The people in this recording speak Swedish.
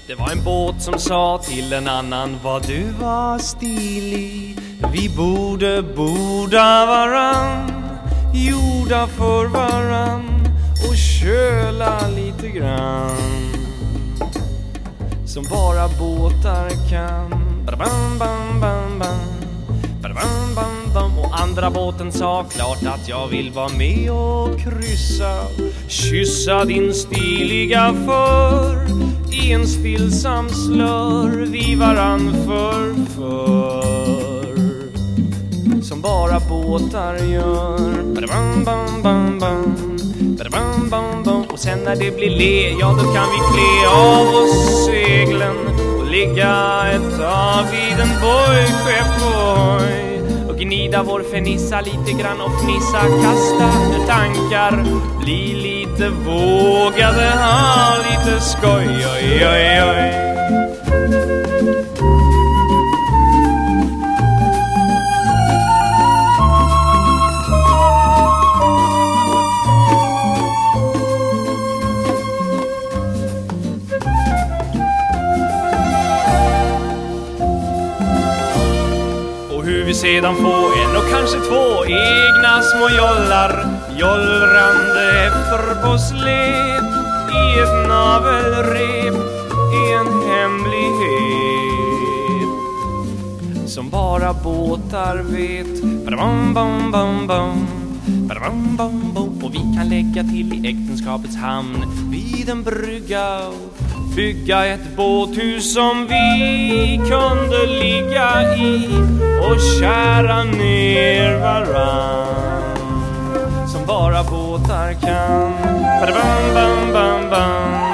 Det var en båt som sa till en annan: vad du var stilig, vi borde borda varann, jorda för varann och köla lite grann, som bara båtar kan. Bam, bam, bam, bam. Bam, bam, bam. Och andra båten sa: klart att jag vill vara med och kryssa, kyssa din stiliga för, i en stillsam slör vi varann för, som bara båtar gör. Bam, bam, bam, bam. Bam, bam, bam. Och sen när det blir le, ja då kan vi klä av oss seglen och ligga ett tag vid en bojskeppboj och gnida vår fernissa lite grann och fnissa, kasta ur tankar, bli lite vågade, ha lite skoj, oj, oj, oj. Vi sedan få en och kanske två egna små jollar, jollrande efter på släp i ett navelrep, i en hemlighet som bara båtar vet. Bam, bam, bam, bam. Bam, bam, bam. Och vi kan lägga till i äktenskapets hamn vid en brygga, bygga ett båthus som vi kunde ligga i och kära ner varann, som bara båtar kan. Bam, bam, bam, bam.